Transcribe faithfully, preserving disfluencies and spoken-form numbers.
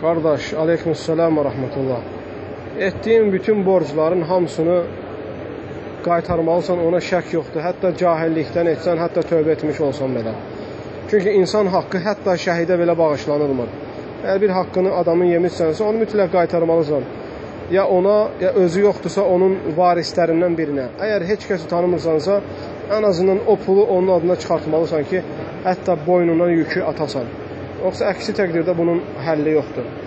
Qardaş, aleykümselam və rəhmətullah. Etdiyin bütün borcların hamısını qaytarmalısan, ona şək yoxdur. Hətta cahillikdən etsən, hətta tövbə etmiş olsan belə. Çünki insan haqqı hətta şəhidə belə bağışlanılmır. Əgər bir haqqını adamın yemişsənsə, onu mütləq qaytarmalısan. Ya ona, ya özü yoxdursa, onun varislərindən birinə. Əgər heç kəsi tanımırsansa, ən azından o pulu onun adına çıxartmalısan ki, hətta boynundan yükü atasan. Yoxsa əksi təqdirdə bunun həlli yoxdur.